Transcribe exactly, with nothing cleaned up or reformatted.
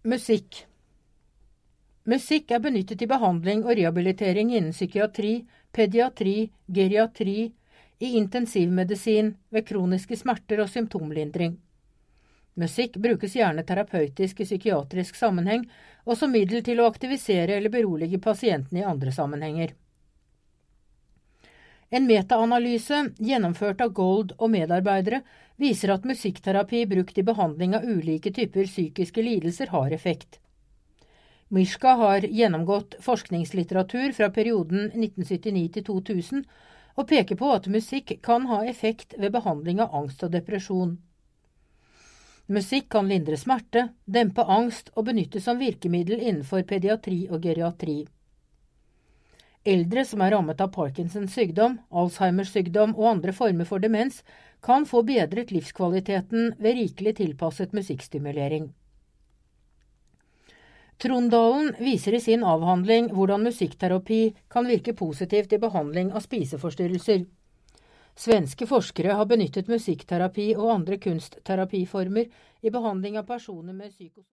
Musikk. Musikk er benyttet i behandling og rehabilitering innen psykiatri, pediatri, geriatri, i intensivmedisin, ved kroniske smerter og symptomlindring. Musikk brukes gjerne terapeutisk i psykiatrisk sammenheng, og som middel til å aktivisere eller berolige pasienten i andre sammenhenger. En metaanalyse, gjennomført av Gold og medarbeidere, viser at musikkterapi brukt i behandling av ulike typer psykiske lidelser har effekt. Mishka har gjennomgått forskningslitteratur fra perioden nitten syttini til to tusen, og peker på at musikk kan ha effekt ved behandling av angst og depresjon. Musikk kan lindre smerte, dempe angst og benyttes som virkemiddel innenfor pediatri og geriatri. Eldre som er rammet av Parkinsons sykdom, Alzheimers sykdom og andre former for demens, kan få bedret livskvaliteten ved rikelig tilpasset musikkstimulering. Trondalen viser i sin avhandling hvordan musikkterapi kan virke positivt i behandling av spiseforstyrrelser. Svenske forskere har benyttet musikkterapi og andre kunstterapiformer i behandling av personer med psykos...